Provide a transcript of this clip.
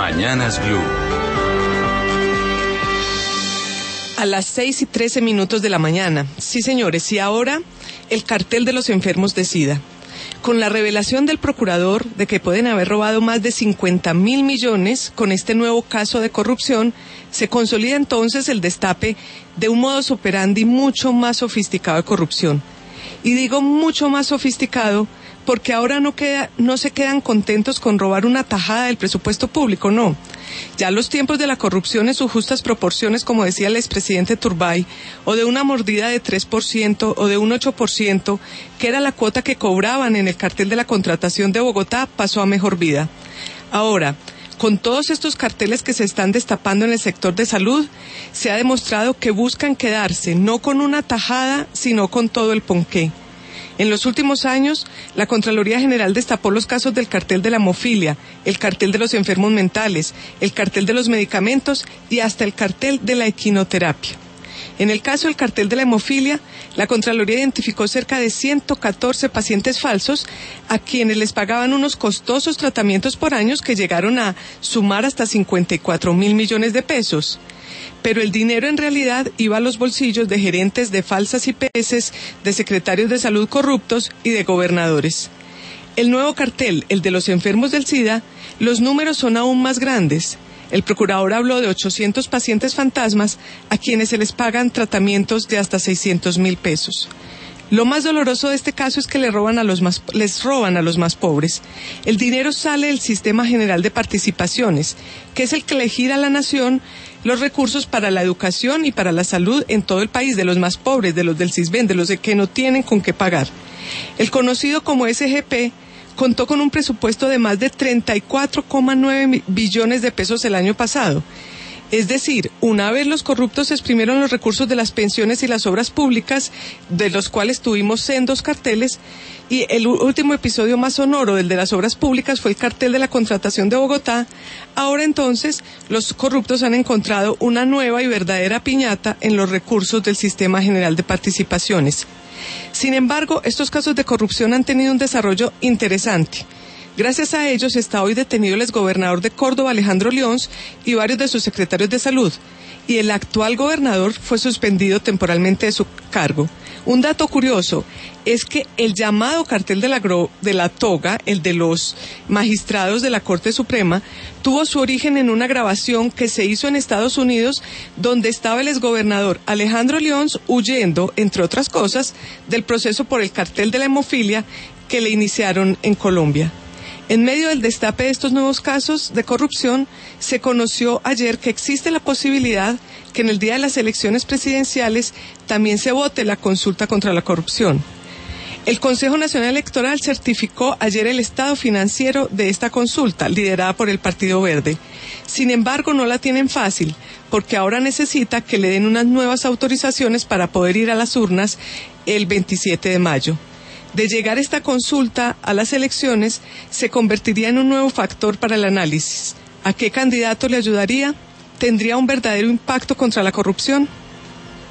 Mañanas Blue. A las 6:13 de la mañana. Sí, señores, y ahora el cartel de los enfermos de SIDA. Con la revelación del procurador de que pueden haber robado más de 50.000 millones con este nuevo caso de corrupción, se consolida entonces el destape de un modus operandi mucho más sofisticado de corrupción. Y digo mucho más sofisticado porque ahora no se quedan contentos con robar una tajada del presupuesto público, no. Ya los tiempos de la corrupción en sus justas proporciones, como decía el expresidente Turbay, o de una mordida de 3% o de un 8%, que era la cuota que cobraban en el cartel de la contratación de Bogotá, pasó a mejor vida. Ahora, con todos estos carteles que se están destapando en el sector de salud, se ha demostrado que buscan quedarse no con una tajada, sino con todo el ponqué. En los últimos años, la Contraloría General destapó los casos del cartel de la hemofilia, el cartel de los enfermos mentales, el cartel de los medicamentos y hasta el cartel de la equinoterapia. En el caso del cartel de la hemofilia, la Contraloría identificó cerca de 114 pacientes falsos a quienes les pagaban unos costosos tratamientos por años que llegaron a sumar hasta 54.000 millones de pesos. Pero el dinero en realidad iba a los bolsillos de gerentes de falsas IPS, de secretarios de salud corruptos y de gobernadores. El nuevo cartel, el de los enfermos del SIDA, los números son aún más grandes. El procurador habló de 800 pacientes fantasmas a quienes se les pagan tratamientos de hasta 600.000 pesos. Lo más doloroso de este caso es que les roban a los más pobres. El dinero sale del Sistema General de Participaciones, que es el que le gira a la nación los recursos para la educación y para la salud en todo el país, de los más pobres, de los del CISBEN, de los que no tienen con qué pagar. El conocido como SGP contó con un presupuesto de más de 34,9 billones de pesos el año pasado. Es decir, una vez los corruptos exprimieron los recursos de las pensiones y las obras públicas, de los cuales tuvimos sendos carteles, y el último episodio más sonoro, el de las obras públicas, fue el cartel de la contratación de Bogotá. Ahora entonces, los corruptos han encontrado una nueva y verdadera piñata en los recursos del Sistema General de Participaciones. Sin embargo, estos casos de corrupción han tenido un desarrollo interesante. Gracias a ellos está hoy detenido el exgobernador de Córdoba, Alejandro Lions, y varios de sus secretarios de salud, y el actual gobernador fue suspendido temporalmente de su cargo. Un dato curioso es que el llamado cartel de la toga, el de los magistrados de la Corte Suprema, tuvo su origen en una grabación que se hizo en Estados Unidos, donde estaba el exgobernador Alejandro Lions huyendo, entre otras cosas, del proceso por el cartel de la hemofilia que le iniciaron en Colombia. En medio del destape de estos nuevos casos de corrupción, se conoció ayer que existe la posibilidad que en el día de las elecciones presidenciales también se vote la consulta contra la corrupción. El Consejo Nacional Electoral certificó ayer el estado financiero de esta consulta, liderada por el Partido Verde. Sin embargo, no la tienen fácil, porque ahora necesita que le den unas nuevas autorizaciones para poder ir a las urnas el 27 de mayo. De llegar esta consulta a las elecciones, se convertiría en un nuevo factor para el análisis. ¿A qué candidato le ayudaría? ¿Tendría un verdadero impacto contra la corrupción?